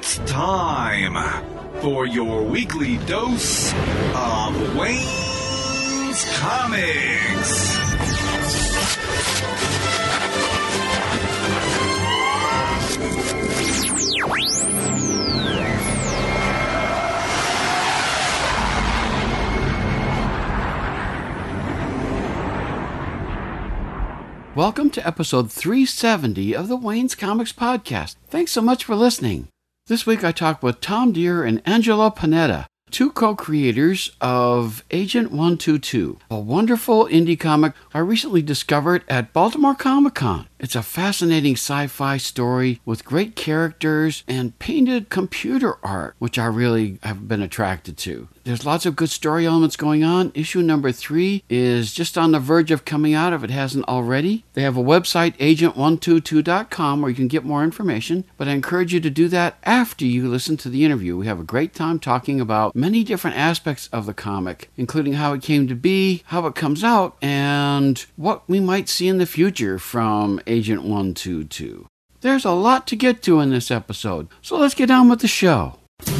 It's time for your weekly dose of Wayne's Comics. Welcome to episode 370 of the Wayne's Comics Podcast. Thanks so much for listening. This week I talked with Tom Deere and Angelo Panetta, two co-creators of Agent 122, a wonderful indie comic I recently discovered at Baltimore Comic-Con. It's a fascinating sci-fi story with great characters and painted computer art, which I really have been attracted to. There's lots of good story elements going on. Issue number 3 is just on the verge of coming out if it hasn't already. They have a website, agent122.com, where you can get more information, but I encourage you to do that after you listen to the interview. We have a great time talking about many different aspects of the comic, including how it came to be, how it comes out, and what we might see in the future from Agent 122. There's a lot to get to in this episode, so let's get on with the show.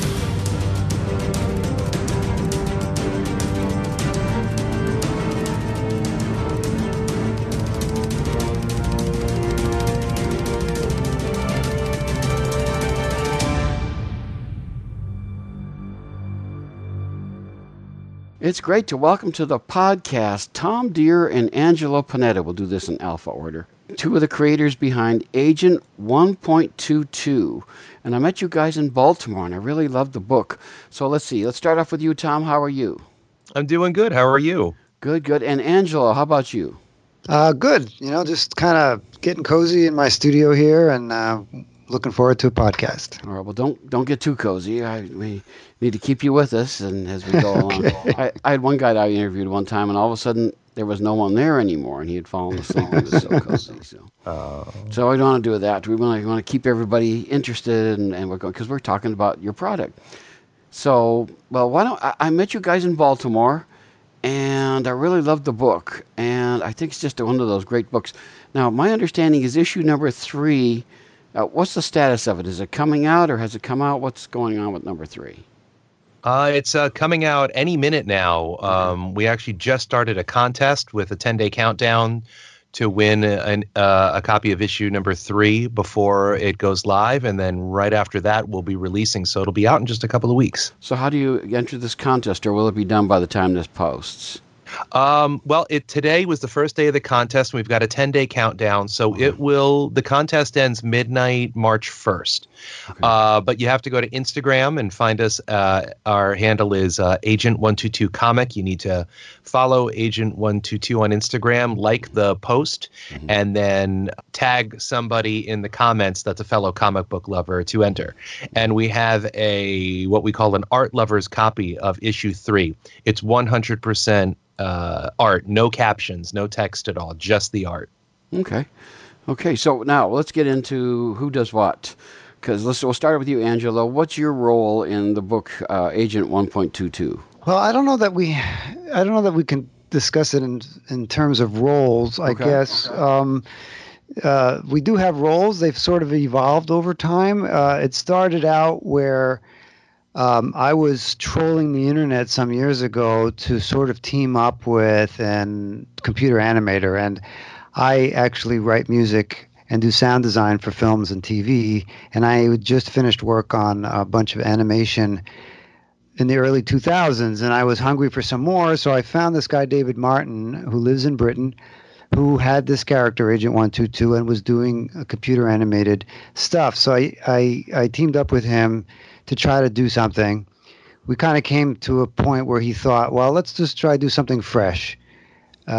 It's great to welcome to the podcast Tom Deere and Angelo Panetta. We'll do this in alpha order. Two of the creators behind Agent 1.22. And I met you guys in Baltimore, and I really loved the book. So let's see. Let's start off with you, Tom. How are you? I'm doing good. How are you? Good, good. And Angelo, how about you? Good. You know, just kind of getting cozy in my studio here and looking forward to a podcast. All right. Well, don't get too cozy. We need to keep you with us and as we go along. I had one guy that I interviewed one time, and all of a sudden there was no one there anymore, and he had fallen asleep. He was so cozy. So I don't want to do that. We want to keep everybody interested, and we're going because we're talking about your product. So, well, why don't I met you guys in Baltimore, and I really loved the book, and I think it's just one of those great books. Now, my understanding is issue number 3. What's the status of it? Is it coming out, or has it come out? What's going on with number 3? It's coming out any minute now. We actually just started a contest with a 10-day countdown to win a copy of issue number 3 before it goes live. And then right after that, we'll be releasing. So it'll be out in just a couple of weeks. So how do you enter this contest, or will it be done by the time this posts? Well, today was the first day of the contest. We've got a 10-day countdown. So the contest ends midnight, March 1st. Okay. But you have to go to Instagram and find us. Our handle is Agent122 Comic. You need to follow Agent122 on Instagram, like the post, and then tag somebody in the comments that's a fellow comic book lover to enter. And we have what we call an art lover's copy of issue 3. It's 100% art, no captions, no text at all, just the art. Okay, so now let's get into who does what, because we'll start with you, Angelo. What's your role in the book Agent 1.22? Well, I don't know that we can discuss it in terms of roles. I guess we do have roles. They've sort of evolved over time. It started out where I was trolling the internet some years ago to sort of team up with a computer animator, and I actually write music and do sound design for films and TV, and I had just finished work on a bunch of animation in the early 2000s, and I was hungry for some more, so I found this guy, David Martin, who lives in Britain, who had this character, Agent 122, and was doing computer animated stuff. So I teamed up with him to try to do something. We kind of came to a point where he thought, well, let's just try to do something fresh. We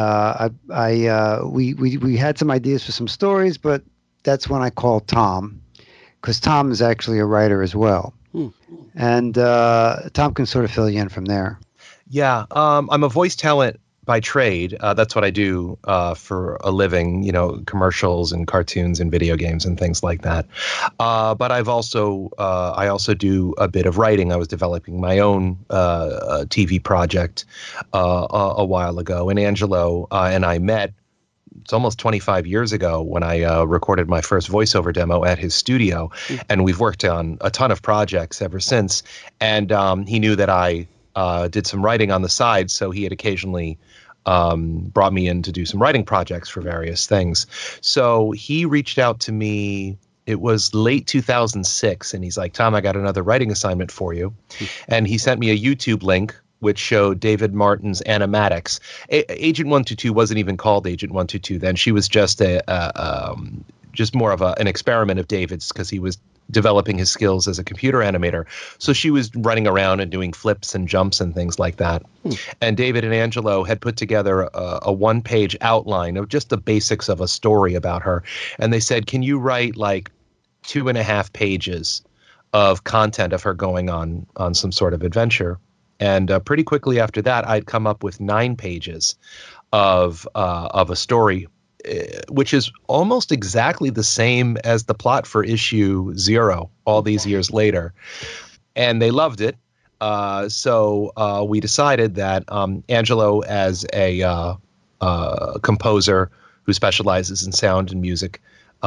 had some ideas for some stories, but that's when I called Tom, because Tom is actually a writer as well. And Tom can sort of fill you in from there. Yeah, I'm a voice talent by trade. That's what I do for a living, commercials and cartoons and video games and things like that. But I also do a bit of writing. I was developing my own TV project a while ago, and Angelo and I met it's almost 25 years ago when I recorded my first voiceover demo at his studio, and we've worked on a ton of projects ever since. And he knew that I did some writing on the side, so he had occasionally brought me in to do some writing projects for various things. So he reached out to me. It was late 2006, and he's like, Tom, I got another writing assignment for you. And he sent me a YouTube link which showed David Martin's animatics. Agent 122 wasn't even called Agent 122 then. She was just just more of an experiment of David's, because he was developing his skills as a computer animator. So she was running around and doing flips and jumps and things like that. And David and Angelo had put together a one-page outline of just the basics of a story about her. And they said, can you write like 2.5 pages of content of her going on some sort of adventure? And pretty quickly after that, I'd come up with 9 pages of a story, which is almost exactly the same as the plot for issue 0 all these years later. And they loved it. So we decided that Angelo, as a composer who specializes in sound and music,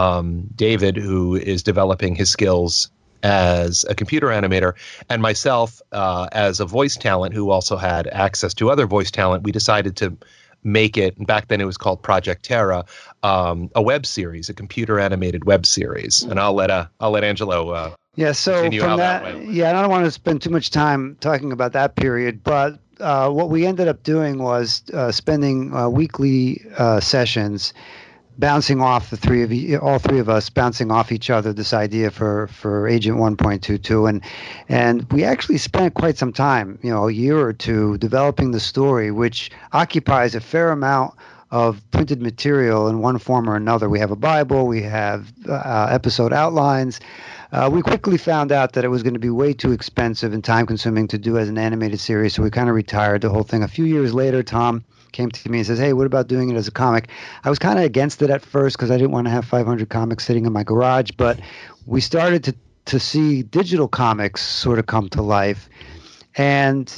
David, who is developing his skills as a computer animator, and myself as a voice talent who also had access to other voice talent, we decided to make it, and back then it was called Project Terra, a web series, a computer animated web series. And I'll let Angelo so from that went. I don't want to spend too much time talking about that period, but what we ended up doing was spending weekly sessions bouncing off all three of us, bouncing off each other, this idea for Agent 1.22. And we actually spent quite some time, a year or two, developing the story, which occupies a fair amount of printed material in one form or another. We have a Bible, we have episode outlines. We quickly found out that it was going to be way too expensive and time consuming to do as an animated series, so we kind of retired the whole thing. A few years later, Tom came to me and says, hey, what about doing it as a comic? I was kind of against it at first because I didn't want to have 500 comics sitting in my garage, but we started to see digital comics sort of come to life. And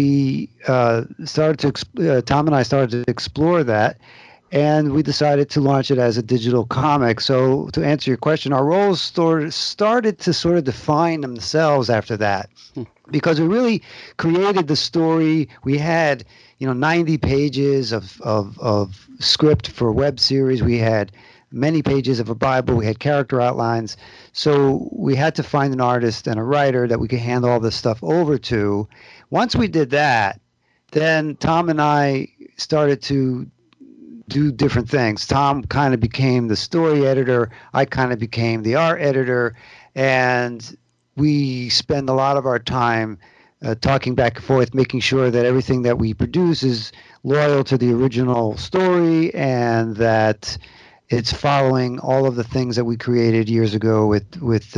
we started to, Tom and I started to explore that, and we decided to launch it as a digital comic. So to answer your question, our roles started to sort of define themselves after that, because we really created the story. We had 90 pages of script for a web series. We had many pages of a Bible. We had character outlines. So we had to find an artist and a writer that we could hand all this stuff over to. Once we did that, then Tom and I started to do different things. Tom kind of became the story editor. I kind of became the art editor. And we spend a lot of our time talking back and forth, making sure that everything that we produce is loyal to the original story and that it's following all of the things that we created years ago with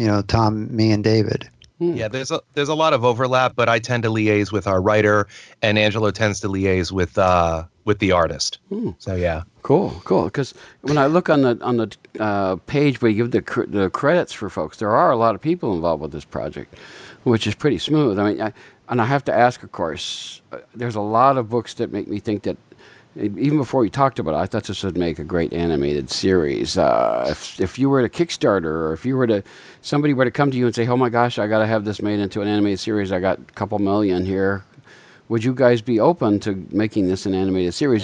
Tom, me, and David. Yeah, there's a lot of overlap, but I tend to liaise with our writer, and Angelo tends to liaise with the artist. So yeah, cool. Because when I look on the page where you give the credits for folks, there are a lot of people involved with this project, which is pretty smooth. I mean, I have to ask, of course, there's a lot of books that make me think that. Even before we talked about it, I thought this would make a great animated series. If you were to Kickstarter, or if somebody were to come to you and say, "Oh my gosh, I got to have this made into an animated series. I got a couple million here," would you guys be open to making this an animated series?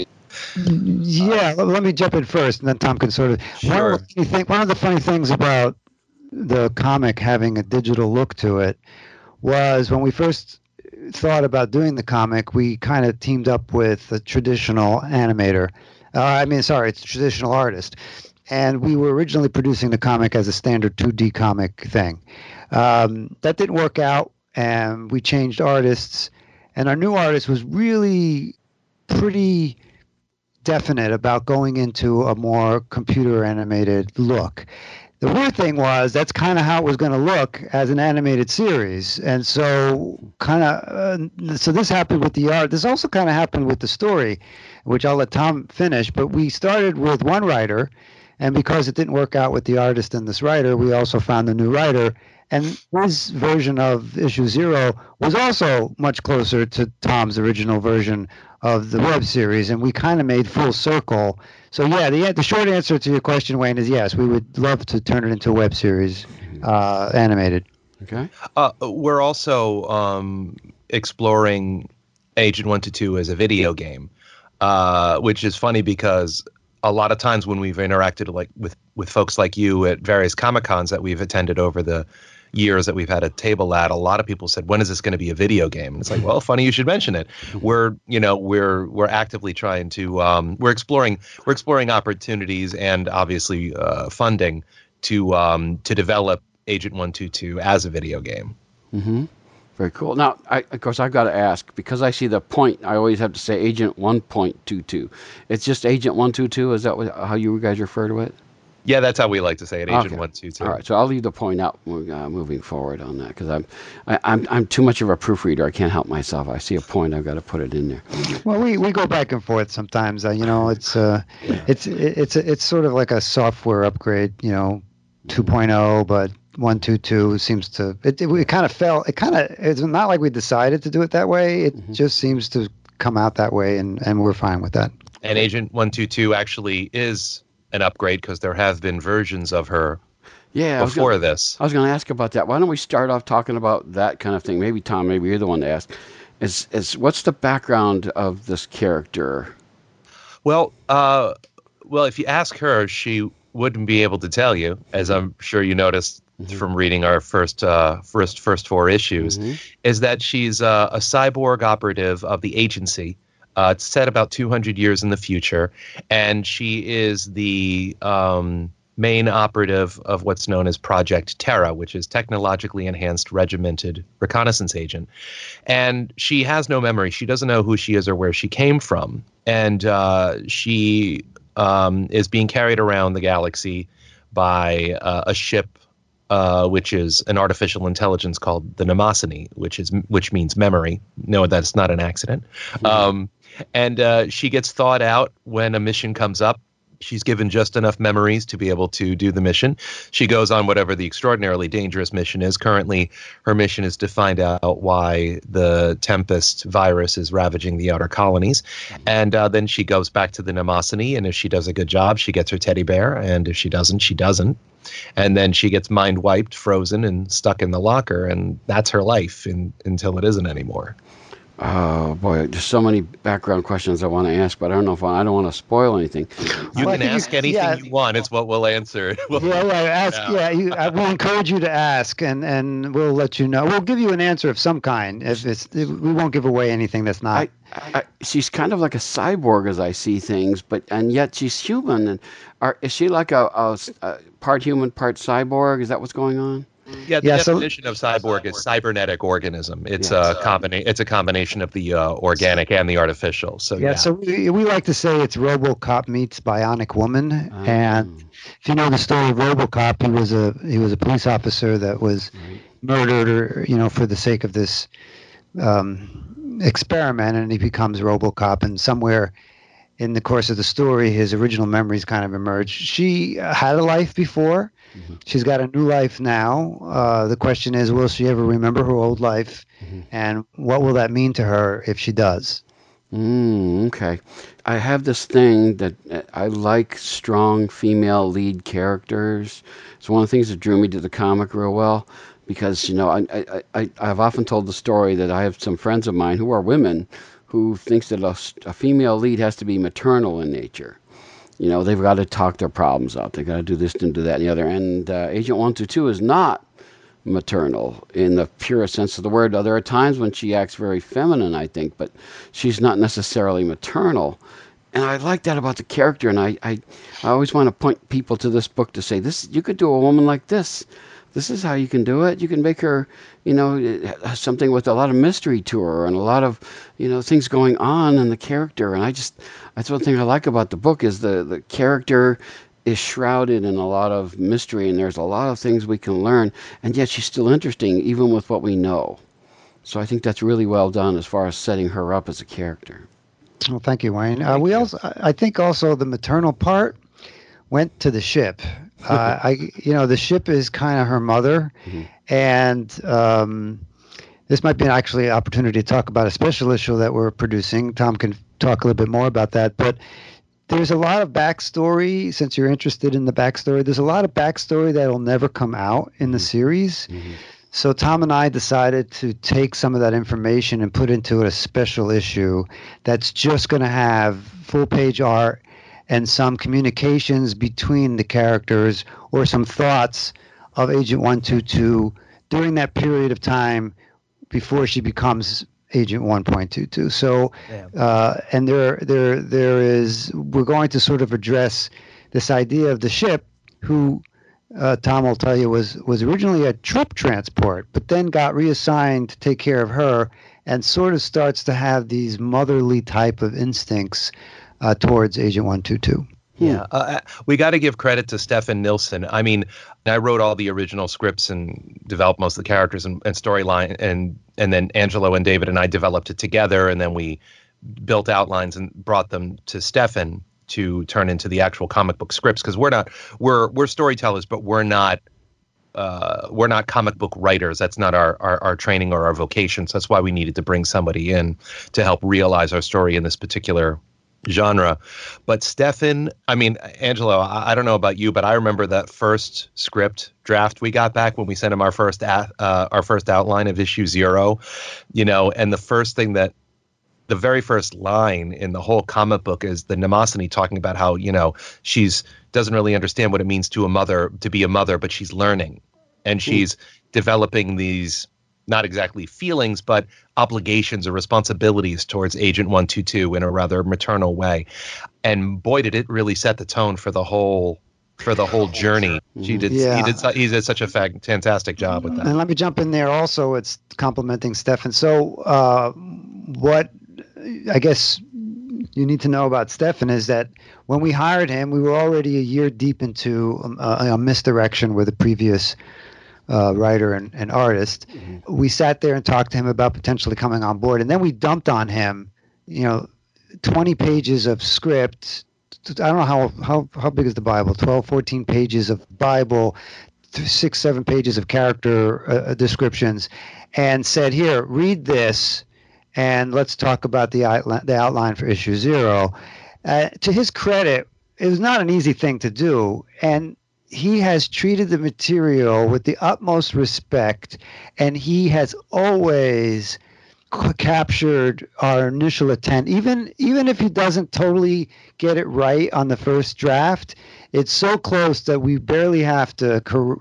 Yeah, let me jump in first, and then Tom can sort of. Sure. One of the funny things about the comic having a digital look to it was when we first thought about doing the comic, we kind of teamed up with a traditional animator. It's a traditional artist. And we were originally producing the comic as a standard 2D comic thing. That didn't work out, and we changed artists. And our new artist was really pretty definite about going into a more computer animated look. The weird thing was that's kind of how it was going to look as an animated series. And so so this happened with the art. This also kind of happened with the story, which I'll let Tom finish. But we started with one writer, And because it didn't work out with the artist and this writer, we also found a new writer. And his version of issue 0 was also much closer to Tom's original version of the web series, and we kind of made full circle. So yeah, the short answer to your question, Wayne, is yes. We would love to turn it into a web series, animated. Okay. We're also exploring Agent 122 as a video game, which is funny because a lot of times when we've interacted like with folks like you at various Comic-Cons that we've attended over the years that we've had a table at, a lot of people said, when is this going to be a video game? And it's like, well, funny you should mention it. We're actively trying to we're exploring opportunities and obviously funding to develop Agent 122 as a video game. Mm-hmm. Very cool. Now, of course, I've got to ask, because I see the point, I always have to say Agent 1.22. It's just Agent 122? Is that how you guys refer to it? Yeah, that's how we like to say it, Agent 122. All right, so I'll leave the point out moving forward on that, because I'm too much of a proofreader. I can't help myself. I see a point, I've got to put it in there. Well, we go back and forth sometimes. It's sort of like a software upgrade, 2.0, but 122 seems to it kind of fell. It's not like we decided to do it that way. It just seems to come out that way, and we're fine with that. And Agent 122 actually is an upgrade because there have been versions of her before this. I was going to ask about that. Why don't we start off talking about that kind of thing? Maybe Tom, maybe you're the one to ask. Is what's the background of this character? Well, if you ask her, she wouldn't be able to tell you, as I'm sure you noticed from reading our first 4 issues, is that she's a cyborg operative of the agency. It's set about 200 years in the future, and she is the main operative of what's known as Project Terra, which is technologically enhanced regimented reconnaissance agent. And she has no memory. She doesn't know who she is or where she came from. And she is being carried around the galaxy by a ship which is an artificial intelligence called the Mnemosyne, which means memory. No, that's not an accident. And she gets thawed out when a mission comes up. She's given just enough memories to be able to do the mission. She goes on whatever the extraordinarily dangerous mission is. Currently, her mission is to find out why the Tempest virus is ravaging the outer colonies. And then she goes back to the Mnemosyne, and if she does a good job, she gets her teddy bear. And if she doesn't, she doesn't. And then she gets mind wiped, frozen, and stuck in the locker. And that's her life until it isn't anymore. Oh boy, there's so many background questions I want to ask, but I don't know if I don't want to spoil anything. You can ask anything you want. It's what we'll answer. We'll encourage you to ask, and we'll let you know. We'll give you an answer of some kind. We won't give away anything that's not. She's kind of like a cyborg as I see things, and yet she's human. And is she like a part human, part cyborg? Is that what's going on? Yeah, the definition of cyborg is cybernetic organism. It's a combination of the organic and the artificial. So so we like to say it's RoboCop meets Bionic Woman. And if you know the story of RoboCop, he was a police officer that was murdered, for the sake of this experiment, and he becomes RoboCop. And somewhere in the course of the story, his original memories kind of emerge. She had a life before. She's got a new life now. The question is, will she ever remember her old life? And what will that mean to her if she does? Okay. I have this thing that I like strong female lead characters. It's one of the things that drew me to the comic real well because, I've often told the story that I have some friends of mine who are women who thinks that a female lead has to be maternal in nature. They've got to talk their problems out. They've got to do this and do that and the other. And Agent 122 is not maternal in the purest sense of the word. There are times when she acts very feminine, I think, but she's not necessarily maternal. And I like that about the character. And I always want to point people to this book to say, you could do a woman like this. This is how you can do it. You can make her, something with a lot of mystery to her and a lot of, things going on in the character. And that's one thing I like about the book is the character is shrouded in a lot of mystery and there's a lot of things we can learn. And yet she's still interesting, even with what we know. So I think that's really well done as far as setting her up as a character. Well, thank you, Wayne. I think also the maternal part went to the ship. The ship is kind of her mother, and this might be actually an opportunity to talk about a special issue that we're producing. Tom can talk a little bit more about that, but there's a lot of backstory. Since you're interested in the backstory, there's a lot of backstory that will never come out in the series. So Tom and I decided to take some of that information and put into a special issue that's just going to have full-page art and some communications between the characters or some thoughts of Agent 122 during that period of time before she becomes Agent 1.22. So, and there is, we're going to sort of address this idea of the ship, who Tom will tell you was originally a troop transport, but then got reassigned to take care of her, and sort of starts to have these motherly type of instincts towards Agent 122. Yeah, we got to give credit to Stefan Nilsson. I mean, I wrote all the original scripts and developed most of the characters and storyline, and then Angelo and David and I developed it together, and then we built outlines and brought them to Stefan to turn into the actual comic book scripts, because we're storytellers, but we're not comic book writers. That's not our training or our vocation. So that's why we needed to bring somebody in to help realize our story in this particular genre. But Stefan, I mean, Angelo, I don't know about you, but I remember that first script draft we got back when we sent him our first outline of issue 0, and the very first line in the whole comic book is the Mnemosyne talking about how, she's doesn't really understand what it means to be a mother, but she's learning, and she's developing these, not exactly feelings, but obligations or responsibilities towards Agent 122 in a rather maternal way. And boy, did it really set the tone for the whole journey. He did such a fantastic job with that. And let me jump in there also. It's complimenting Stefan. So what I guess you need to know about Stefan is that when we hired him, we were already a year deep into a misdirection with a previous writer and artist. We sat there and talked to him about potentially coming on board, and then we dumped on him, 20 pages of script. I don't know how big is the Bible, 12, 14 pages of Bible, 6, 7 pages of character descriptions, and said, here, read this, and let's talk about the outline for issue 0. To his credit, it was not an easy thing to do, and he has treated the material with the utmost respect, and he has always captured our initial intent. Even if he doesn't totally get it right on the first draft, it's so close that we barely have to,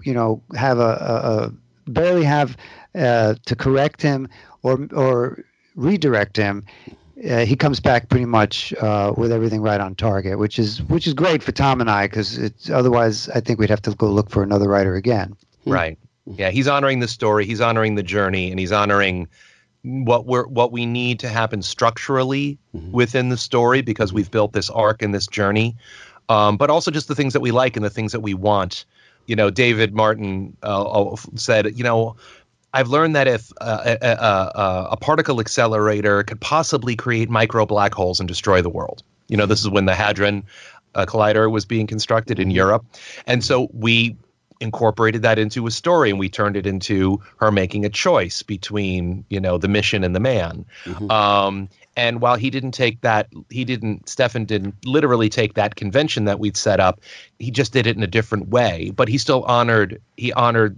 to correct him or redirect him. He comes back pretty much with everything right on target, which is great for Tom and I, because otherwise I think we'd have to go look for another writer again. Right. Yeah, he's honoring the story, he's honoring the journey, and he's honoring what we need to happen structurally within the story, because we've built this arc and this journey, but also just the things that we like and the things that we want. David Martin said, I've learned that if a particle accelerator could possibly create micro black holes and destroy the world. This is when the Hadron Collider was being constructed in Europe. And so we incorporated that into a story, and we turned it into her making a choice between, the mission and the man. And while Stefan didn't literally take that convention that we'd set up, he just did it in a different way. But he still honored the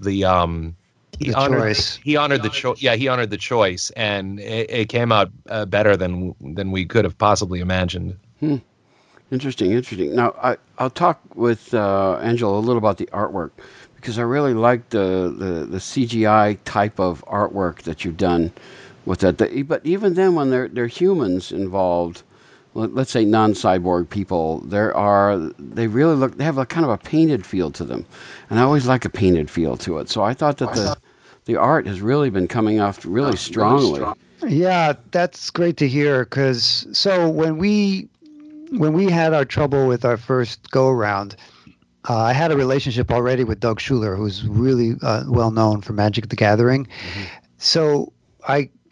choice, and it came out better than we could have possibly imagined. Interesting. Now, I'll talk with Angelo a little about the artwork, because I really like the CGI type of artwork that you've done with that. But even then, when they're humans involved, let's say non-cyborg people, they have a kind of a painted feel to them, and I always like a painted feel to it. So I thought that the art has really been coming off really strongly. Yeah, that's great to hear, because when we had our trouble with our first go-around, I had a relationship already with Doug Schuler, who's really well known for Magic the Gathering. So I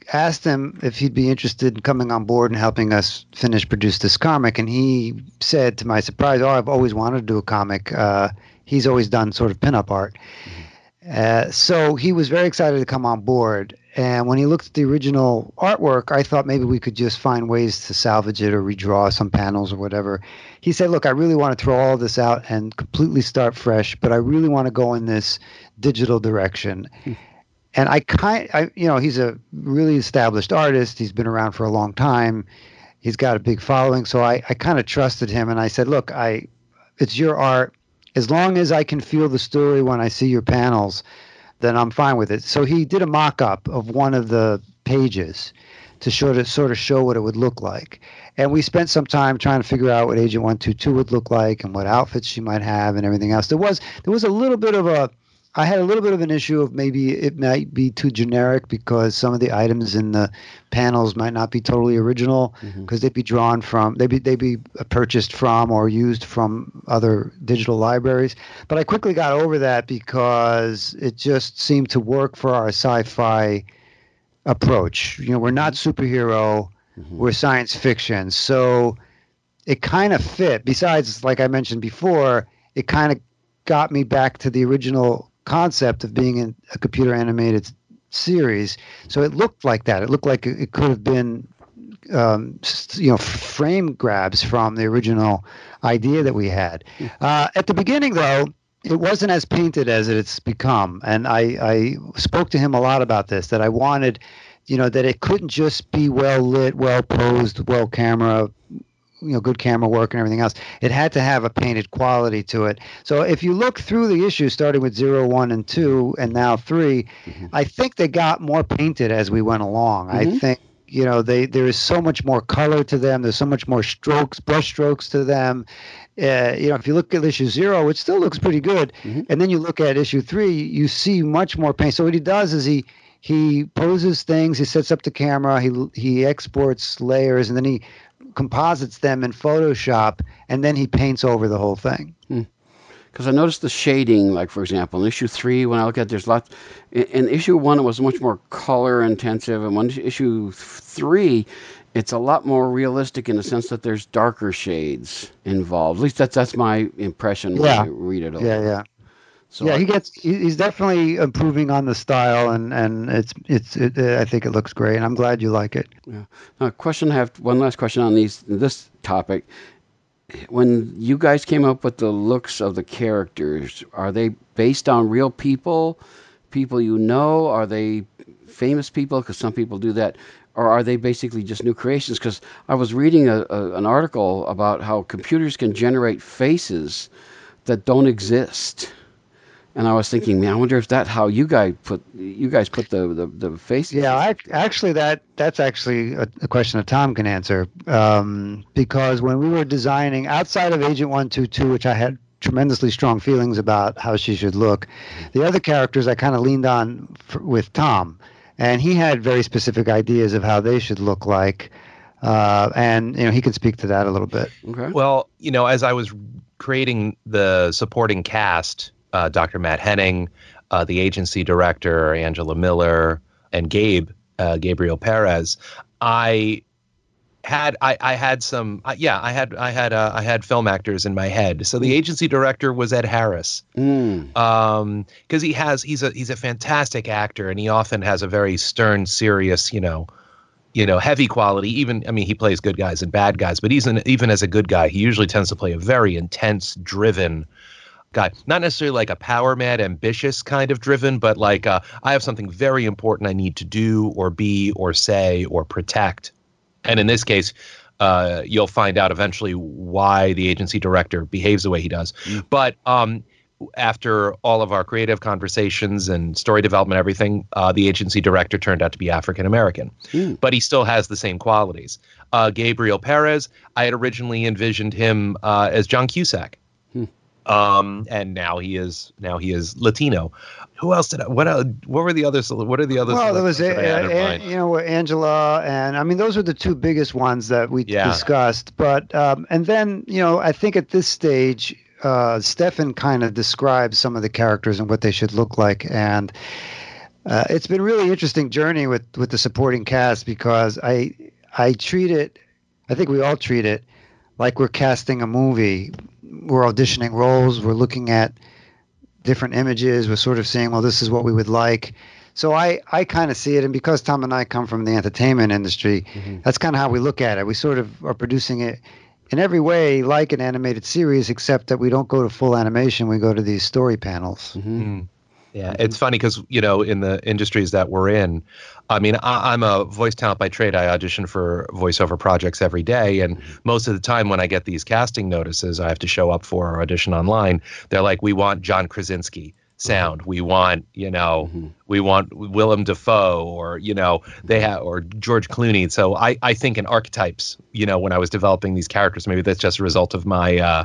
asked him if he'd be interested in coming on board and helping us produce this comic. And he said, to my surprise, I've always wanted to do a comic. He's always done sort of pinup art. So he was very excited to come on board. And when he looked at the original artwork, I thought maybe we could just find ways to salvage it or redraw some panels or whatever. He said, look, I really want to throw all this out and completely start fresh, but I really want to go in this digital direction. And he's a really established artist. He's been around for a long time. He's got a big following. So I kind of trusted him. And I said, look, it's your art. As long as I can feel the story when I see your panels, then I'm fine with it. So he did a mock-up of one of the pages to sort of show what it would look like. And we spent some time trying to figure out what Agent 122 would look like and what outfits she might have and everything else. There was a little bit of I had a little bit of an issue of maybe it might be too generic because some of the items in the panels might not be totally original because they'd be drawn from, they'd be purchased from or used from other digital libraries. But I quickly got over that because it just seemed to work for our sci-fi approach. We're not superhero, we're science fiction. So it kind of fit. Besides, like I mentioned before, it kind of got me back to the original concept of being in a computer animated series. So it looked like that. It looked like it could have been, frame grabs from the original idea that we had. At the beginning, though, it wasn't as painted as it's become. And I spoke to him a lot about this, that I wanted, that it couldn't just be well lit, well posed, well camera, good camera work and everything else. It had to have a painted quality to it. So if you look through the issues, starting with 0, 1, and 2, and now 3, I think they got more painted as we went along. I think, there is so much more color to them. There's so much more brush strokes to them. If you look at issue 0, it still looks pretty good. And then you look at issue 3, you see much more paint. So what he does is he poses things, he sets up the camera, he exports layers, and then he composites them in Photoshop, and then he paints over the whole thing. Because I noticed the shading, like, for example, in issue 3, when I look at there's lots. In issue 1, it was much more color intensive, and when issue 3, it's a lot more realistic in the sense that there's darker shades involved. At least that's my impression when I read it. Yeah. So he's definitely improving on the style, and I think it looks great, and I'm glad you like it. Yeah. Now, I have one last question on this topic. When you guys came up with the looks of the characters, are they based on real people you know? Are they famous people? Because some people do that. Or are they basically just new creations? Because I was reading an article about how computers can generate faces that don't exist. And I was thinking, man, I wonder if that's how you guys put the faces. Yeah, that's actually a question that Tom can answer. Because when we were designing outside of Agent 122, which I had tremendously strong feelings about how she should look, the other characters I kind of leaned on with Tom, and he had very specific ideas of how they should look like. And he can speak to that a little bit. Okay. Well, as I was creating the supporting cast, Dr. Matt Henning, the agency director, Angela Miller, and Gabriel Perez, I had film actors in my head. So the agency director was Ed Harris, because he's a fantastic actor, and he often has a very stern, serious, heavy quality. He plays good guys and bad guys, but even as a good guy, he usually tends to play a very intense, driven guy. Not necessarily like a power mad, ambitious kind of driven, but like I have something very important I need to do or be or say or protect. And in this case, you'll find out eventually why the agency director behaves the way he does. But after all of our creative conversations and story development, everything, the agency director turned out to be African American, but he still has the same qualities. Gabriel Perez, I had originally envisioned him as John Cusack. And now he is Latino. Who else did what were the others? What are the others? Well, there was Angela, and those were the two biggest ones that we discussed. But and then I think at this stage, Stefan kind of describes some of the characters and what they should look like. And It's been really interesting journey with the supporting cast because I treat it, I think we all treat it like we're casting a movie. We're auditioning roles. We're looking at different images. We're sort of saying, well, this is what we would like. So I kind of see it. And because Tom and I come from the entertainment industry, that's kind of how we look at it. We sort of are producing it in every way like an animated series, except that we don't go to full animation. We go to these story panels. Yeah, it's funny because, you know, in the industries that we're in, I mean, I'm a voice talent by trade. I audition for voiceover projects every day. And most of the time when I get these casting notices I have to show up for or audition online, they're like, we want John Krasinski sound. We want, you know, we want Willem Dafoe, or, you know, they have, or George Clooney. So I think in archetypes, you know, when I was developing these characters. Maybe that's just a result of my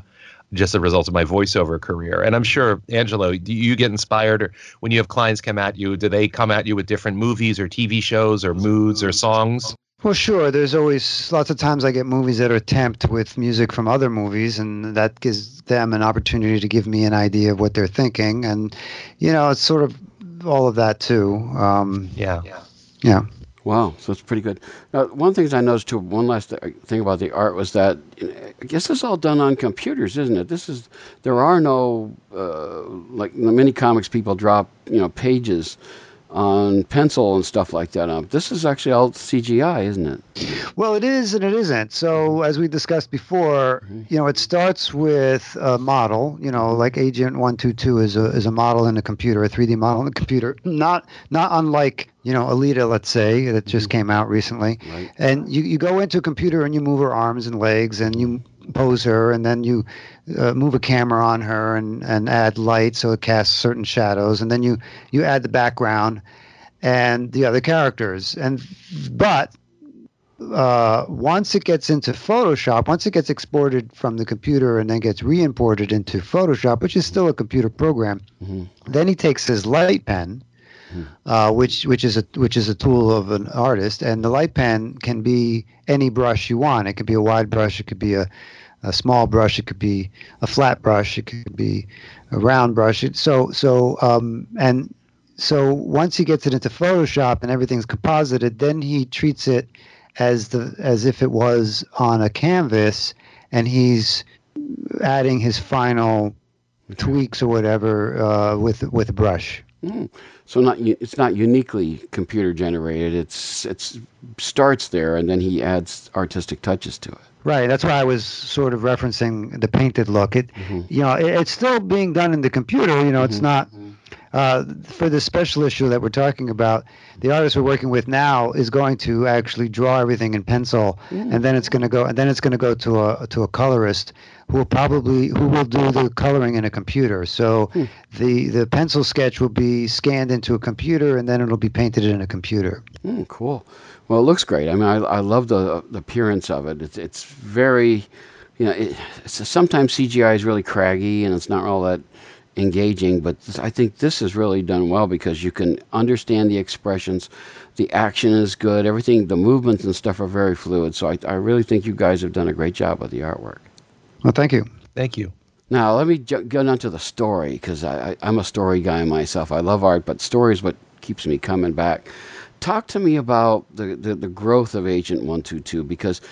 voiceover career. And I'm sure, Angelo, do you get inspired, or when you have clients come at you, do they come at you with different movies or TV shows or moods or songs? Well, sure. There's always lots of times I get movies that are temped with music from other movies, and that gives them an opportunity to give me an idea of what they're thinking. And, you know, it's sort of all of that too. Yeah. Wow, so it's pretty good. Now, one of the things I noticed too, one last thing about the art was that I guess it's all done on computers, isn't it? There are no, like in the mini comics, people drop, you know, pages on pencil and stuff like that. This is actually all CGI, isn't it? Well, it is and it isn't. So as we discussed before, you know, it starts with a model, you know, like Agent 122 is a model in a computer, a 3D model in a computer, not unlike, you know, Alita, let's say, that just came out recently. Right. And you go into a computer and you move her arms and legs and you pose her, and then you move a camera on her and add light so it casts certain shadows, and then you add the background and the other characters. But once it gets into Photoshop, once it gets exported from the computer and then gets re-imported into Photoshop, which is still a computer program, then he takes his light pen, which is a tool of an artist, and the light pen can be any brush you want. It could be a wide brush, it could be a small brush, it could be a flat brush, it could be a round brush. So once he gets it into Photoshop and everything's composited, then he treats it as if it was on a canvas, and he's adding his final tweaks or whatever with a brush. So it's not uniquely computer generated. It starts there, and then he adds artistic touches to it. Right. That's why I was sort of referencing the painted look. You know, it's still being done in the computer. You know, it's not for the special issue that we're talking about. The artist we're working with now is going to actually draw everything in pencil, and then it's going to go to a colorist who will do the coloring in a computer. So the pencil sketch will be scanned into a computer, and then it'll be painted in a computer. Cool. Well, it looks great. I mean, I love the appearance of it. It's very, you know, sometimes CGI is really craggy and it's not all that engaging, but I think this is really done well because you can understand the expressions, the action is good, everything, the movements and stuff are very fluid. So I really think you guys have done a great job with the artwork. Well, thank you. Thank you. Now, let me get on to the story, because I'm a story guy myself. I love art, but story is what keeps me coming back. Talk to me about the growth of Agent 122, because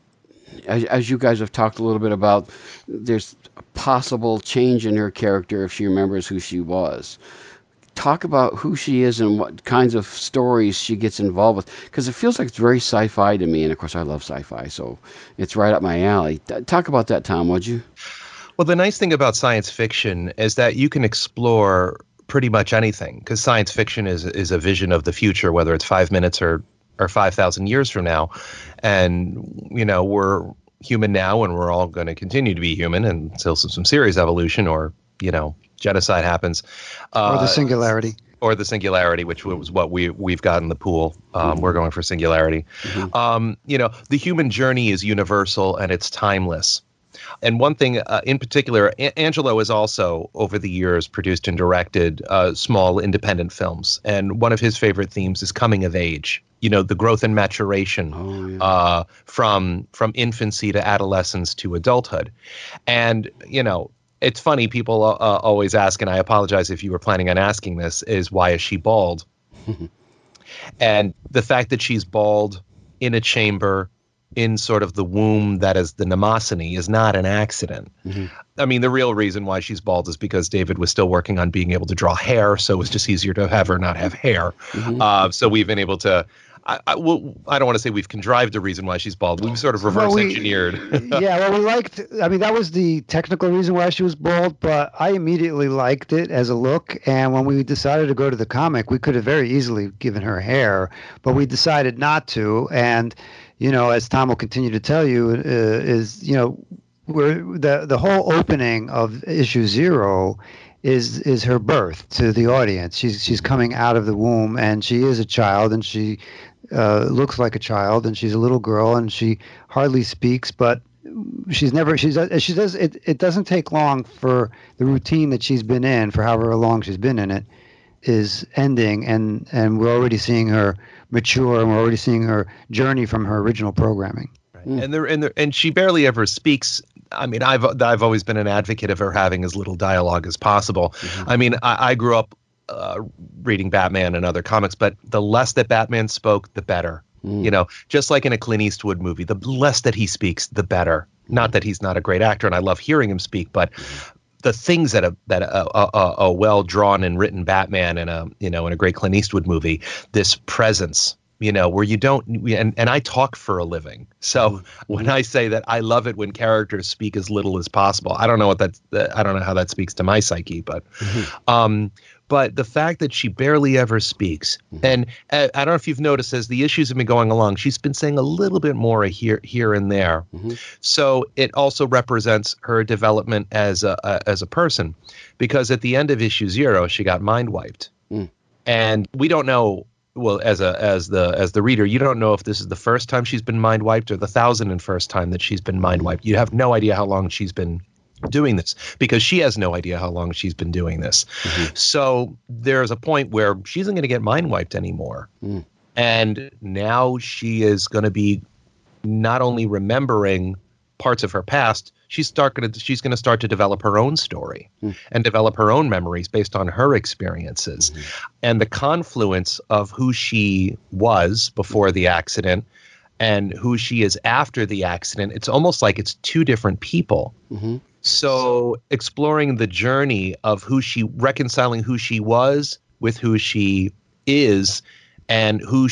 as you guys have talked a little bit about, there's a possible change in her character if she remembers who she was. Talk about who she is and what kinds of stories she gets involved with, because it feels like it's very sci-fi to me, and of course I love sci-fi, so it's right up my alley. Talk about that, Tom, would you? Well, the nice thing about science fiction is that you can explore pretty much anything, because science fiction is a vision of the future, whether it's 5 minutes or 5,000 years from now. And, you know, we're human now, and we're all going to continue to be human until some serious evolution or, you know, genocide happens. Or the singularity. Or the singularity, which was what we've got in the pool. We're going for singularity. You know, the human journey is universal and it's timeless. And one thing in particular, Angelo has also, over the years, produced and directed small independent films. And one of his favorite themes is coming of age. You know, the growth and maturation from infancy to adolescence to adulthood. And, you know, it's funny, people always ask, and I apologize if you were planning on asking this, is why is she bald? And the fact that she's bald in a chamber in sort of the womb that is the Mnemosyne is not an accident. I mean, the real reason why she's bald is because David was still working on being able to draw hair, so it was just easier to have her not have hair. So we've been able to, I don't want to say we've contrived a reason why she's bald. We've sort of reverse engineered. We liked, I mean, that was the technical reason why she was bald, but I immediately liked it as a look. And when we decided to go to the comic, we could have very easily given her hair, but we decided not to. And, you know, as Tom will continue to tell you, we're the whole opening of issue 0 is her birth to the audience. She's coming out of the womb, and she is a child, and she looks like a child, and she's a little girl, and she hardly speaks, but she does. It doesn't take long for the routine that she's been in, for however long she's been in it, is ending, and we're already seeing her mature, and we're already seeing her journey from her original programming. Right. And she barely ever speaks. I mean, I've always been an advocate of her having as little dialogue as possible. I mean, I grew up reading Batman and other comics, but the less that Batman spoke, the better. You know, just like in a Clint Eastwood movie, the less that he speaks, the better. Not that he's not a great actor, and I love hearing him speak, but the things that a well drawn and written Batman in a great Clint Eastwood movie, this presence, you know, where you don't, and I talk for a living. So when I say that I love it when characters speak as little as possible, I don't know I don't know how that speaks to my psyche, but but the fact that she barely ever speaks, and I don't know if you've noticed as the issues have been going along, she's been saying a little bit more here and there. So it also represents her development as a person, because at the end of issue 0, she got mind wiped, and we don't know. Well, as the reader, you don't know if this is the first time she's been mind wiped or the 1,001st time that she's been mind wiped. You have no idea how long she's been doing this, because she has no idea how long she's been doing this. So there's a point where she isn't going to get mind wiped anymore. And now she is going to be not only remembering parts of her past, she's going to start to develop her own story and develop her own memories based on her experiences. And the confluence of who she was before the accident and who she is after the accident, it's almost like it's two different people. So exploring the journey of reconciling who she was with who she is, and who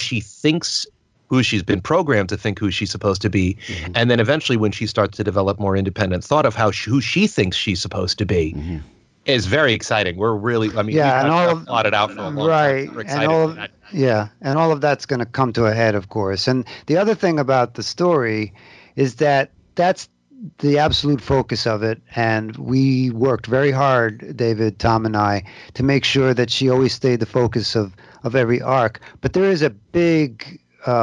she's been programmed to think who she's supposed to be. And then eventually when she starts to develop more independent thought of who she thinks she's supposed to be is very exciting. We're really, I mean, we've plotted out for a long time. We're excited. And all of that's going to come to a head, of course. And the other thing about the story is that that's the absolute focus of it, and we worked very hard, David, Tom, and I, to make sure that she always stayed the focus of every arc. But there is a big,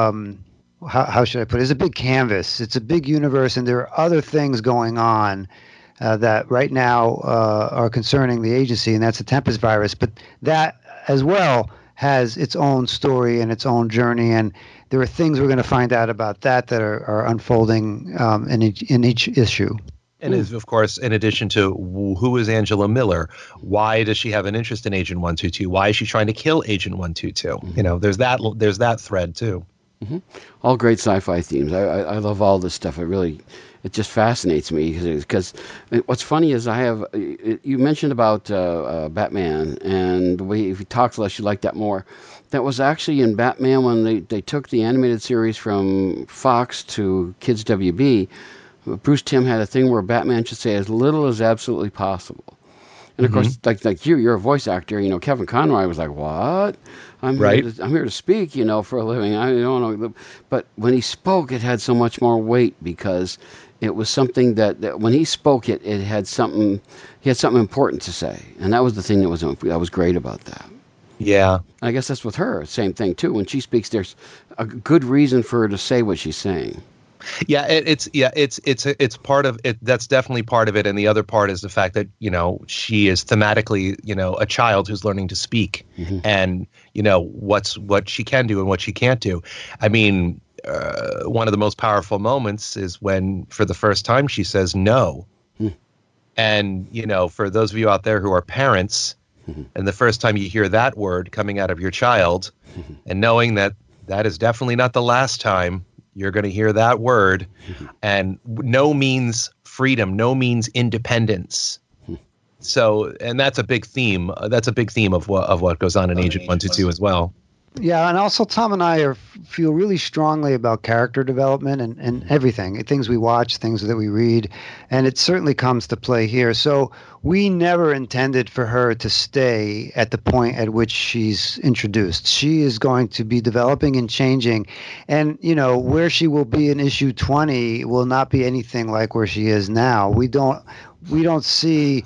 how should I put it? It's a big canvas. It's a big universe, and there are other things going on that right now are concerning the agency, and that's the Tempest virus. But that as well has its own story and its own journey, and there are things we're going to find out about that are unfolding in each issue. And is, of course, in addition to who is Angela Miller, why does she have an interest in Agent 122? Why is she trying to kill Agent 122? You know, there's that thread too. All great sci-fi themes. I love all this stuff. It just fascinates me because what's funny is you mentioned about Batman and the way if you talked less, you like that more. That was actually in Batman when they took the animated series from Fox to Kids WB. Bruce Timm had a thing where Batman should say as little as absolutely possible. And of course, like you're a voice actor. You know, Kevin Conroy was like, "What? I'm here to speak. You know, for a living. I don't know." But when he spoke, it had so much more weight because it was something that when he spoke, it had something. He had something important to say, and that was the thing that was great about that. Yeah, I guess that's with her. Same thing too. When she speaks, there's a good reason for her to say what she's saying. Yeah, it's part of it. That's definitely part of it. And the other part is the fact that, you know, she is thematically, you know, a child who's learning to speak and, you know, what she can do and what she can't do. I mean, one of the most powerful moments is when for the first time she says no. And, you know, for those of you out there who are parents, And the first time you hear that word coming out of your child, and knowing that that is definitely not the last time you're going to hear that word, and no means freedom, no means independence. So, and that's a big theme. That's a big theme of what goes on in Agent 122 as well. Yeah, and also Tom and I feel really strongly about character development and everything, things we watch, things that we read, and it certainly comes to play here. So we never intended for her to stay at the point at which she's introduced. She is going to be developing and changing, and where she will be in issue 20 will not be anything like where she is now. We don't see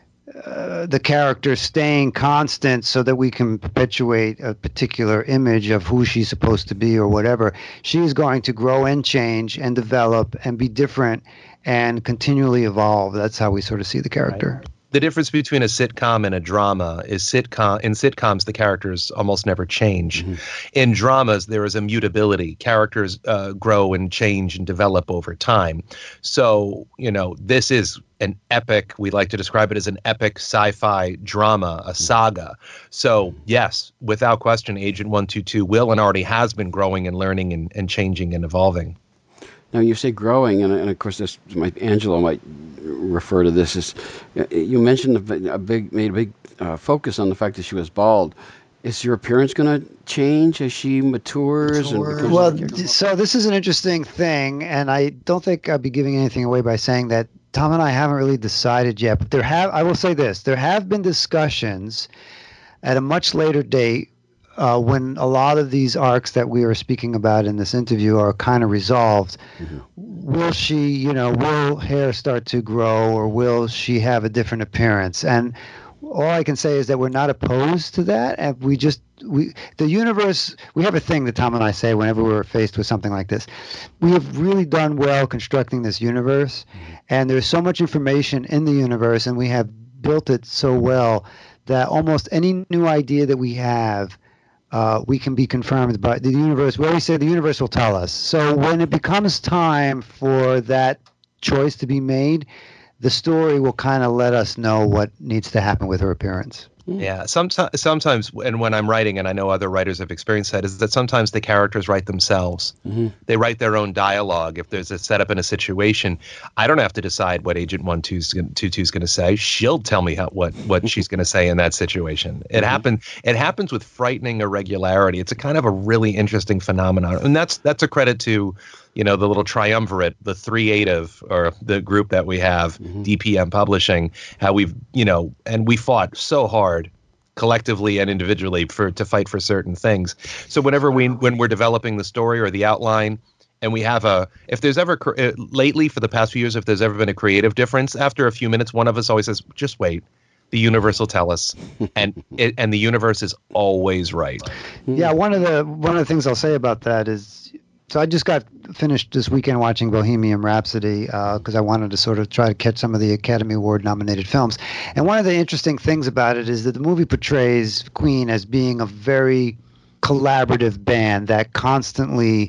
the character staying constant so that we can perpetuate a particular image of who she's supposed to be or whatever. She is going to grow and change and develop and be different and continually evolve. That's how we sort of see the character. Right. The difference between a sitcom and a drama is in sitcoms, the characters almost never change. In dramas, there is a mutability. Characters grow and change and develop over time. So, this is an epic. We like to describe it as an epic sci-fi drama, a saga. So, yes, without question, Agent 122 will and already has been growing and learning and changing and evolving. Now, you say growing, and of course, Angelo might refer to this as you mentioned made a big focus on the fact that she was bald. Is your appearance going to change as she matures? Well, so this is an interesting thing, and I don't think I'd be giving anything away by saying that Tom and I haven't really decided yet. But I will say this: there have been discussions at a much later date. When a lot of these arcs that we are speaking about in this interview are kind of resolved, will she, will hair start to grow, or will she have a different appearance? And all I can say is that we're not opposed to that. And the universe, we have a thing that Tom and I say whenever we're faced with something like this. We have really done well constructing this universe, and there's so much information in the universe, and we have built it so well that almost any new idea that we have, we can be confirmed by the universe. We always say the universe will tell us. So when it becomes time for that choice to be made, the story will kind of let us know what needs to happen with her appearance. Yeah, sometimes, and when I'm writing, and I know other writers have experienced that, is that sometimes the characters write themselves. They write their own dialogue. If there's a setup in a situation, I don't have to decide what Agent 122 is going to say. She'll tell me what she's going to say in that situation. It happens with frightening irregularity. It's a kind of a really interesting phenomenon, and that's a credit to the little triumvirate, the Creative, or the group that we have, DPM Publishing, how we've, and we fought so hard collectively and individually to fight for certain things. So when we're developing the story or the outline, and we have if there's ever lately for the past few years, if there's ever been a creative difference, after a few minutes, one of us always says, just wait. The universe will tell us, and the universe is always right. Yeah, one of the things I'll say about that is, so I just got finished this weekend watching Bohemian Rhapsody because I wanted to sort of try to catch some of the Academy Award nominated films. And one of the interesting things about it is that the movie portrays Queen as being a very collaborative band that constantly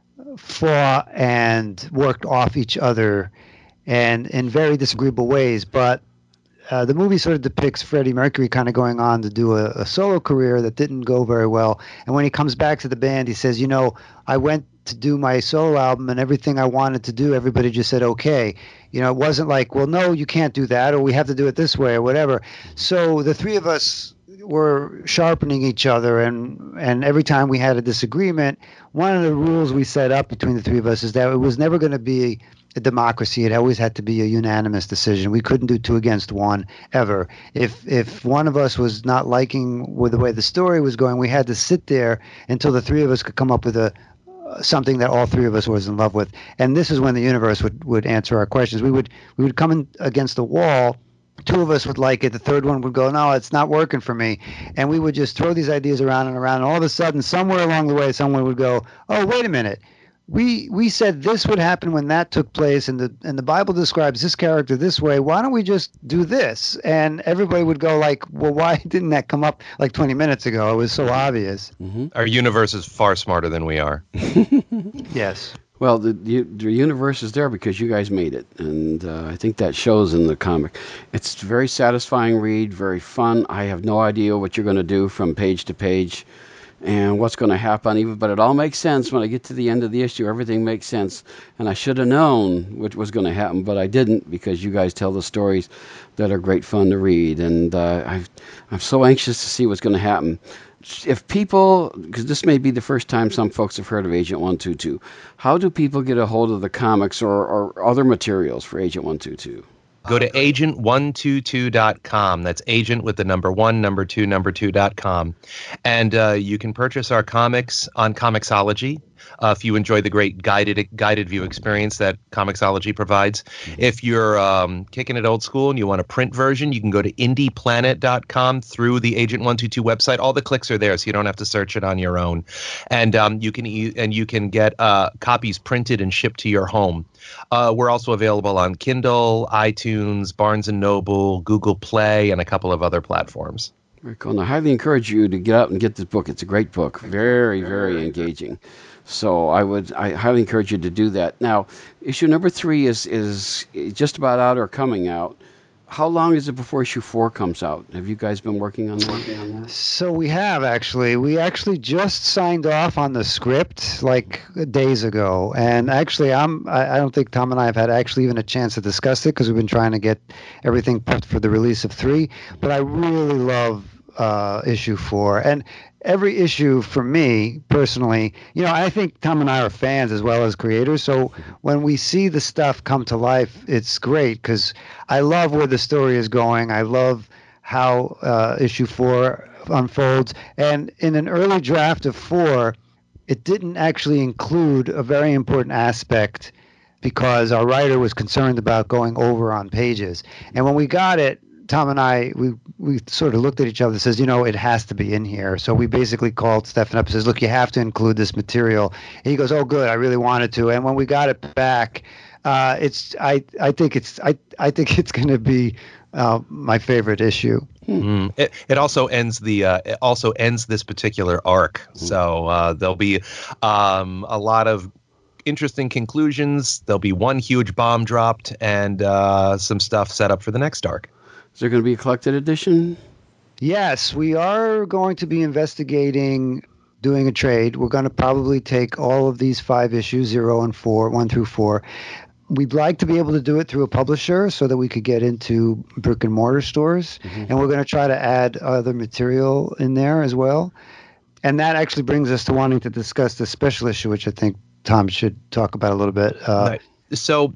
fought and worked off each other and in very disagreeable ways. But the movie sort of depicts Freddie Mercury kind of going on to do a solo career that didn't go very well. And when he comes back to the band, he says, I went to do my solo album and everything I wanted to do, everybody just said, okay. It wasn't like, well, no, you can't do that, or we have to do it this way or whatever. So the three of us were sharpening each other, and every time we had a disagreement, one of the rules we set up between the three of us is that it was never going to be a democracy. It always had to be a unanimous decision. We couldn't do 2 against 1 ever. If one of us was not liking with the way the story was going, we had to sit there until the three of us could come up with something that all three of us was in love with. And this is when the universe would answer our questions. We would come in against the wall. 2 of us would like it. The third one would go, no, it's not working for me. And we would just throw these ideas around and around. And all of a sudden, somewhere along the way, someone would go, oh, wait a minute. We said this would happen when that took place, and the Bible describes this character this way. Why don't we just do this? And everybody would go like, well, why didn't that come up like 20 minutes ago? It was so obvious. Our universe is far smarter than we are. Yes. Well, the universe is there because you guys made it, and I think that shows in the comic. It's a very satisfying read, very fun. I have no idea what you're going to do from page to page and what's going to happen, but it all makes sense when I get to the end of the issue. Everything makes sense, and I should have known what was going to happen, but I didn't, because you guys tell the stories that are great fun to read, and I'm so anxious to see what's going to happen. If people, because this may be the first time some folks have heard of Agent 122, how do people get a hold of the comics or other materials for Agent 122? Go to agent122.com. That's agent with the number 1, number 2, number 2.com. And you can purchase our comics on Comixology. If you enjoy the great guided view experience that Comixology provides. If you're kicking it old school and you want a print version, you can go to indieplanet.com through the Agent 122 website. All the clicks are there, so you don't have to search it on your own. And you can get copies printed and shipped to your home. We're also available on Kindle, iTunes, Barnes & Noble, Google Play, and a couple of other platforms. Very cool. And I highly encourage you to get out and get this book. It's a great book. Very, very engaging. So I highly encourage you to do that. Now, issue number 3 is just about out or coming out. How long is it before issue 4 comes out? Have you guys been working on that? So we have, actually. We actually just signed off on the script like days ago. And actually, I don't think Tom and I have had actually even a chance to discuss it, because we've been trying to get everything prepped for the release of 3. But I really love issue 4. And every issue for me personally, I think Tom and I are fans as well as creators. So when we see the stuff come to life, it's great, because I love where the story is going. I love how issue 4 unfolds. And in an early draft of 4, it didn't actually include a very important aspect, because our writer was concerned about going over on pages. And when we got it, Tom and I, we sort of looked at each other and says, it has to be in here. So we basically called Stefan up and says, look, you have to include this material. And he goes, oh, good, I really wanted to. And when we got it back, I think it's going to be my favorite issue. It also ends this particular arc. So there'll be a lot of interesting conclusions. There'll be one huge bomb dropped, and some stuff set up for the next arc. Is there going to be a collected edition? Yes, we are going to be investigating doing a trade. We're going to probably take all of these 5 issues, 0 and 4, 1 through 4. We'd like to be able to do it through a publisher so that we could get into brick and mortar stores. Mm-hmm. And we're going to try to add other material in there as well. And that actually brings us to wanting to discuss the special issue, which I think Tom should talk about a little bit. Right. So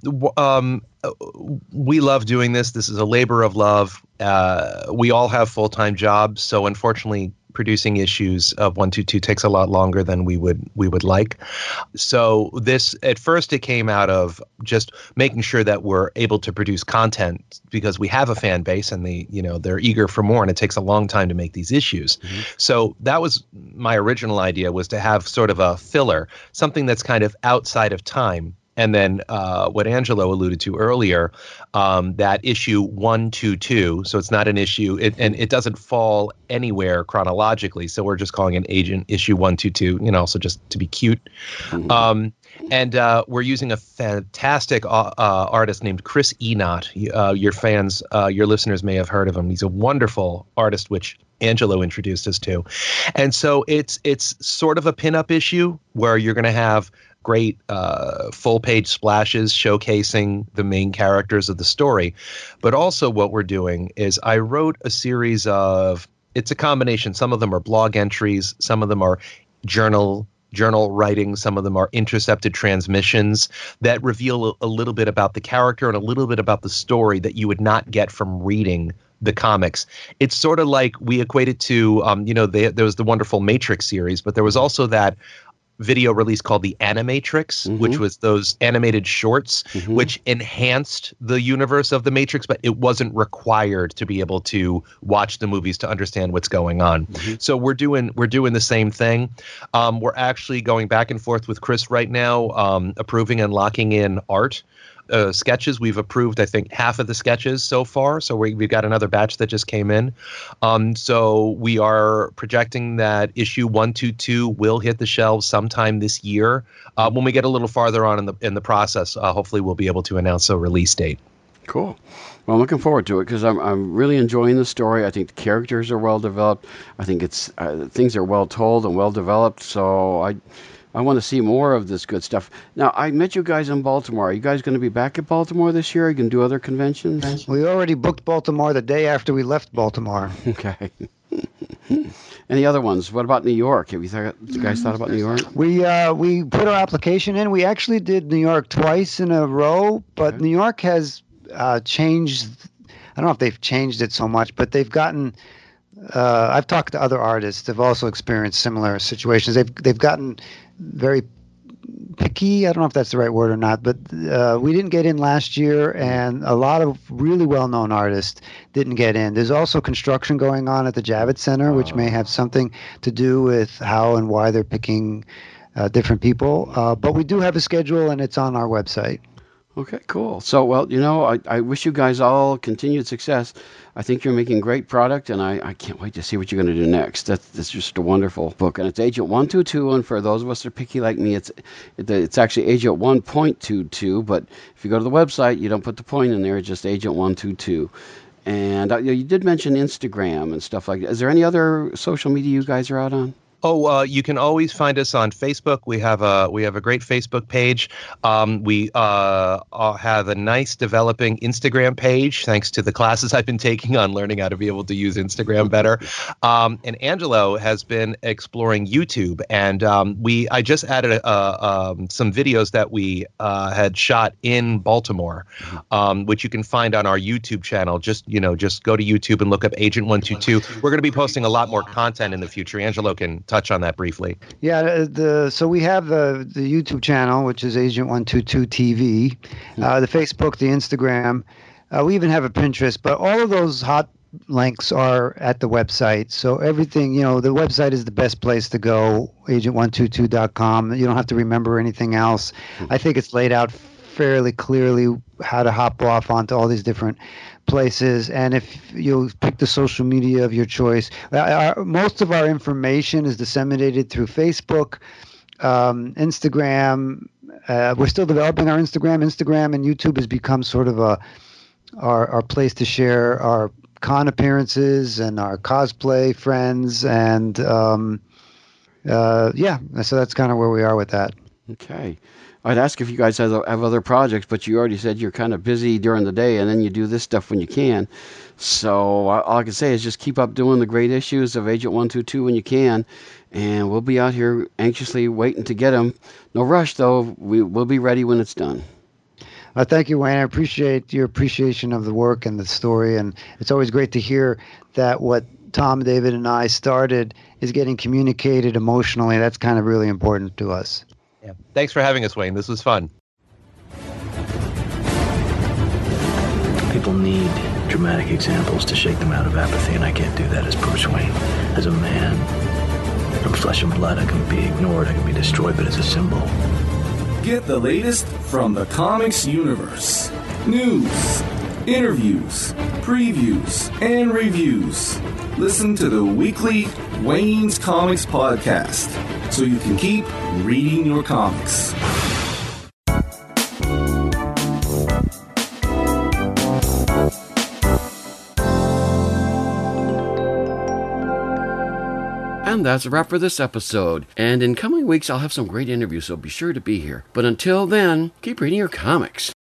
we love doing this. This is a labor of love. We all have full-time jobs, so unfortunately, producing issues of 122 takes a lot longer than we would like. So this, at first, it came out of just making sure that we're able to produce content, because we have a fan base and they're eager for more, and it takes a long time to make these issues. Mm-hmm. So that was my original idea, was to have sort of a filler, something that's kind of outside of time. And then what Angelo alluded to earlier, that issue 122, so it's not an issue, and it doesn't fall anywhere chronologically, so we're just calling it Agent issue 122, so just to be cute. Mm-hmm. And we're using a fantastic artist named Chris Enott. Your listeners may have heard of him. He's a wonderful artist, which Angelo introduced us to. And so it's sort of a pinup issue where you're going to have great full-page splashes showcasing the main characters of the story. But also what we're doing is I wrote a series of, it's a combination. Some of them are blog entries. Some of them are journal writing. Some of them are intercepted transmissions that reveal a little bit about the character and a little bit about the story that you would not get from reading the comics. It's sort of like we equate it to, there was the wonderful Matrix series, but there was also that video release called the Animatrix, mm-hmm. which was those animated shorts, mm-hmm. which enhanced the universe of the Matrix, but it wasn't required to be able to watch the movies to understand what's going on. Mm-hmm. So we're doing the same thing. We're actually going back and forth with Chris right now, approving and locking in art. sketches. We've approved, I think, half of the sketches so far. So we've got another batch that just came in. So we are projecting that issue 122 will hit the shelves sometime this year. When we get a little farther on in the process, hopefully we'll be able to announce a release date. Cool. Well, I'm looking forward to it because I'm really enjoying the story. I think the characters are well developed. I think it's things are well told and well developed. So I want to see more of this good stuff. Now, I met you guys in Baltimore. Are you guys going to be back at Baltimore this year? Are you going to do other conventions? We already booked Baltimore the day after we left Baltimore. Okay. Any other ones? What about New York? Have you guys thought about New York? We put our application in. We actually did New York twice in a row, but okay. New York has changed. I don't know if they've changed it so much, but they've gotten. I've talked to other artists. They've also experienced similar situations. They've gotten very picky. I don't know if that's the right word or not, but we didn't get in last year, and a lot of really well-known artists didn't get in. There's also construction going on at the Javits Center, which may have something to do with how and why they're picking different people. But we do have a schedule, and it's on our website. Okay, cool. So, well, I wish you guys all continued success. I think you're making great product, and I can't wait to see what you're going to do next. That's just a wonderful book, and it's Agent 122, and for those of us that are picky like me, it's actually Agent 1.22, but if you go to the website, you don't put the point in there, it's just Agent 122. And you did mention Instagram and stuff like that. Is there any other social media you guys are out on? Oh, you can always find us on Facebook. We have a great Facebook page. We have a nice developing Instagram page, thanks to the classes I've been taking on learning how to be able to use Instagram better. And Angelo has been exploring YouTube, and I just added some videos that we had shot in Baltimore, which you can find on our YouTube channel. Just go to YouTube and look up Agent 122. We're going to be posting a lot more content in the future. Angelo can touch on that briefly. Yeah, so we have the YouTube channel, which is Agent 122 TV, the Facebook, the Instagram. We even have a Pinterest, but all of those hot links are at the website. So everything, the website is the best place to go, agent122.com. You don't have to remember anything else. I think it's laid out fairly clearly how to hop off onto all these different places, and if you pick the social media of your choice, most of our information is disseminated through Facebook, Instagram. We're still developing our Instagram. Instagram and YouTube has become sort of our place to share our con appearances and our cosplay friends, and so that's kind of where we are with that. Okay. I'd ask if you guys have other projects, but you already said you're kind of busy during the day, and then you do this stuff when you can. So all I can say is just keep up doing the great issues of Agent 122 when you can, and we'll be out here anxiously waiting to get them. No rush, though. We'll be ready when it's done. Thank you, Wayne. I appreciate your appreciation of the work and the story, and it's always great to hear that what Tom, David, and I started is getting communicated emotionally. That's kind of really important to us. Yeah. Thanks for having us, Wayne. This was fun. People need dramatic examples to shake them out of apathy, and I can't do that as Bruce Wayne. As a man, from flesh and blood, I can be ignored, I can be destroyed, but as a symbol. Get the latest from the comics universe. News, interviews, previews, and reviews. Listen to the weekly Wayne's Comics podcast so you can keep reading your comics. And that's a wrap for this episode. And in coming weeks, I'll have some great interviews, so be sure to be here. But until then, keep reading your comics.